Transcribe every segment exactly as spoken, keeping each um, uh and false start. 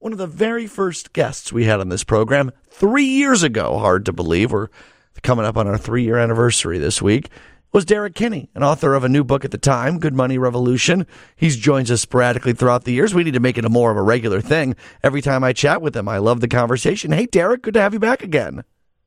one of the very first guests we had on this program three years ago. Hard to believe. We're coming up on our three-year anniversary this week. Was Derek Kinney, an author of a new book at the time, Good Money Revolution. He's joins us sporadically throughout the years. We need to make it a more of a regular thing. Every time I chat with him, I love the conversation. Hey, Derek, good to have you back again.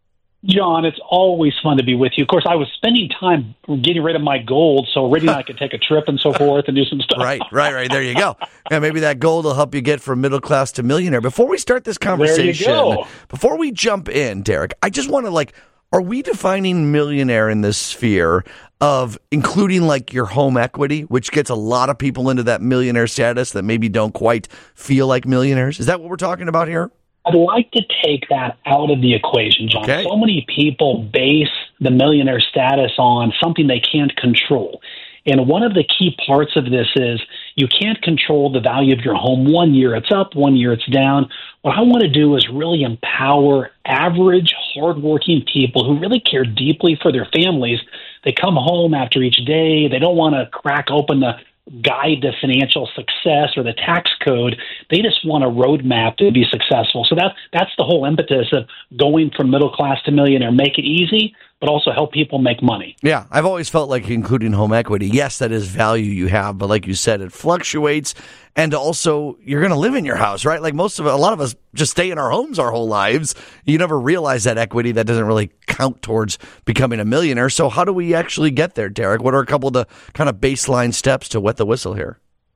John, it's always fun to be with you. Of course, I was spending time getting rid of my gold so Riddy and I could take a trip and so forth and do some stuff. Right, right, right. There you go. And maybe that gold will help you get from middle class to millionaire. Before we start this conversation, there you go. Before we jump in, Derek, I just want to like, are we defining millionaire in this sphere of including like your home equity, which gets a lot of people into that millionaire status that maybe don't quite feel like millionaires? Is that what we're talking about here? I'd like to take that out of the equation, John. Okay. So many people base the millionaire status on something they can't control. And one of the key parts of this is you can't control the value of your home. One year it's up, one year it's down. What I want to do is really empower average, hardworking people who really care deeply for their families. They come home after each day. They don't want to crack open the guide to financial success or the tax code. They just want a roadmap to be successful. So that, that's the whole impetus of going from middle class to millionaire. Make it easy, but also help people make money. Yeah, I've always felt like including home equity, yes, that is value you have, but like you said, it fluctuates. And also, you're going to live in your house, right? Like most of a lot of us just stay in our homes our whole lives. You never realize that equity that doesn't really count towards becoming a millionaire. So how do we actually get there, Derek? What are a couple of the kind of baseline steps to wet the whistle here?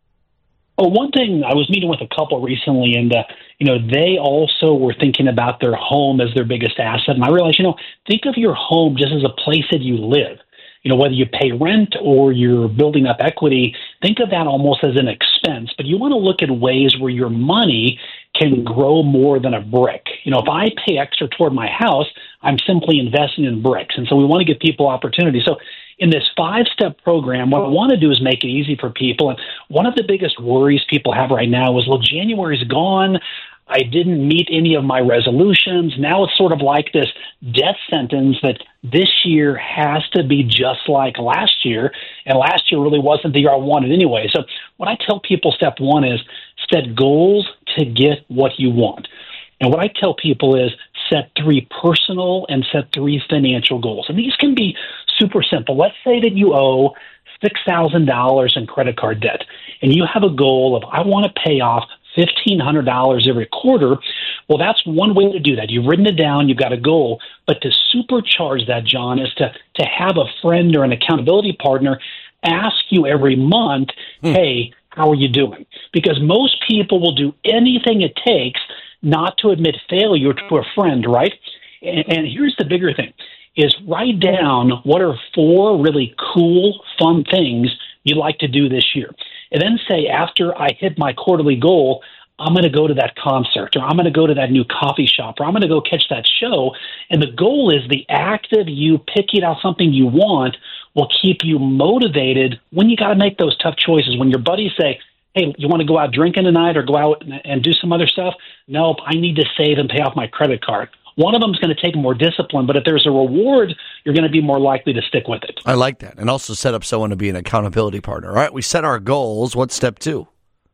Well, one thing, I was meeting with a couple recently, and uh, you know, they also were thinking about their home as their biggest asset. And I realized, you know, think of your home just as a place that you live. You know, whether you pay rent or you're building up equity, think of that almost as an expense. But you want to look at ways where your money can grow more than a brick. You know, if I pay extra toward my house, I'm simply investing in bricks. And so we want to give people opportunity. So in this five-step program, what I want to do is make it easy for people. And one of the biggest worries people have right now is, well, January's gone. I didn't meet any of my resolutions. Now it's sort of like this death sentence that this year has to be just like last year, and last year really wasn't the year I wanted anyway. So what I tell people, step one is set goals to get what you want. And what I tell people is set three personal and set three financial goals. And these can be super simple. Let's say that you owe six thousand dollars in credit card debt, and you have a goal of, I want to pay off fifteen hundred dollars every quarter. Well, that's one way to do that. You've written it down, you've got a goal. But to supercharge that, John, is to, to have a friend or an accountability partner ask you every month, hmm. hey, how are you doing? Because most people will do anything it takes not to admit failure to a friend, right? And, and here's the bigger thing, is write down what are four really cool, fun things you'd like to do this year. And then say, after I hit my quarterly goal, I'm going to go to that concert, or I'm going to go to that new coffee shop, or I'm going to go catch that show. And the goal is the act of you picking out something you want will keep you motivated when you got to make those tough choices. When your buddies say, hey, you want to go out drinking tonight or go out and do some other stuff? Nope, I need to save and pay off my credit card. One of them is going to take more discipline, but if there's a reward, you're going to be more likely to stick with it. I like that. And also set up someone to be an accountability partner. All right, we set our goals. What's step two?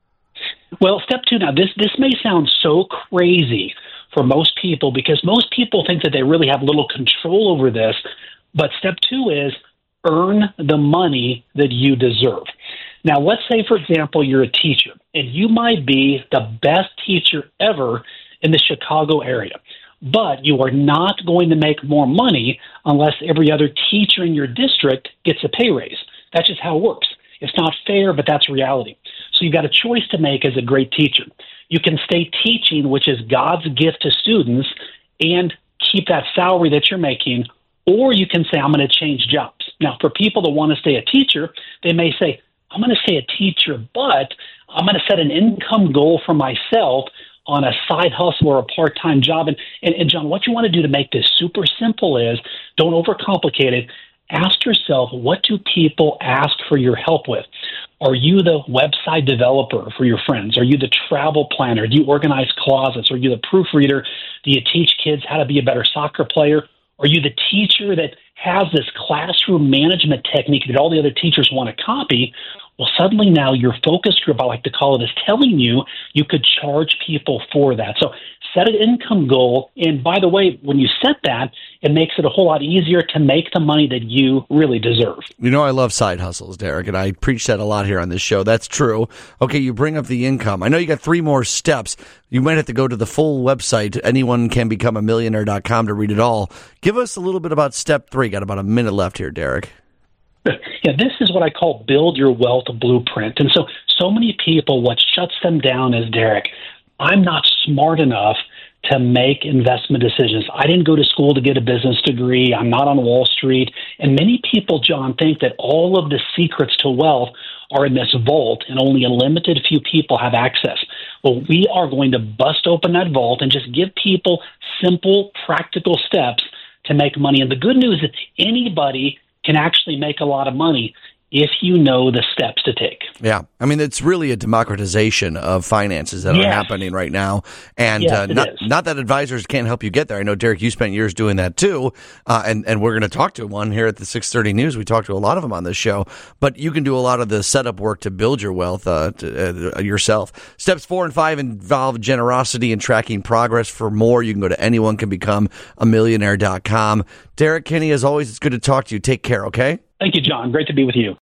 Well, step two, now this, this may sound so crazy for most people because most people think that they really have little control over this, but step two is earn the money that you deserve. Now, let's say, for example, you're a teacher, and you might be the best teacher ever in the Chicago area. But you are not going to make more money unless every other teacher in your district gets a pay raise. That's just how it works. It's not fair, but that's reality. So you've got a choice to make as a great teacher. You can stay teaching, which is God's gift to students, and keep that salary that you're making, or you can say, I'm going to change jobs. Now, for people that want to stay a teacher, they may say, I'm going to stay a teacher, but I'm going to set an income goal for myself on a side hustle or a part-time job. And, and, and John, what you want to do to make this super simple is don't overcomplicate it. Ask yourself, what do people ask for your help with? Are you the website developer for your friends? Are you the travel planner? Do you organize closets? Are you the proofreader? Do you teach kids how to be a better soccer player? Are you the teacher that has this classroom management technique that all the other teachers want to copy? Well, suddenly now your focus group, I like to call it, is telling you you could charge people for that. So set an income goal. And by the way, when you set that, it makes it a whole lot easier to make the money that you really deserve. You know, I love side hustles, Derek, and I preach that a lot here on this show. That's true. Okay, you bring up the income. I know you got three more steps. You might have to go to the full website, anyone can become a millionaire dot com, to read it all. Give us a little bit about step three. Got about a minute left here, Derek. Yeah, this is what I call build your wealth blueprint. And so, so many people, what shuts them down is, Derek, I'm not smart enough to make investment decisions. I didn't go to school to get a business degree. I'm not on Wall Street. And many people, John, think that all of the secrets to wealth are in this vault and only a limited few people have access. Well, we are going to bust open that vault and just give people simple, practical steps to make money. And the good news is anybody can actually make a lot of money if you know the steps to take. Yeah. I mean, it's really a democratization of finances that yes. are happening right now. And yes, uh, not, is. not that advisors can't help you get there. I know, Derek, you spent years doing that too. Uh, and, and we're going to talk to one here at the six thirty News. We talk to a lot of them on this show. But you can do a lot of the setup work to build your wealth uh, to, uh, yourself. Steps four and five involve generosity and tracking progress. For more, you can go to anyone can become a millionaire dot com. Derek Kinney, as always, it's good to talk to you. Take care, okay? Thank you, John. Great to be with you.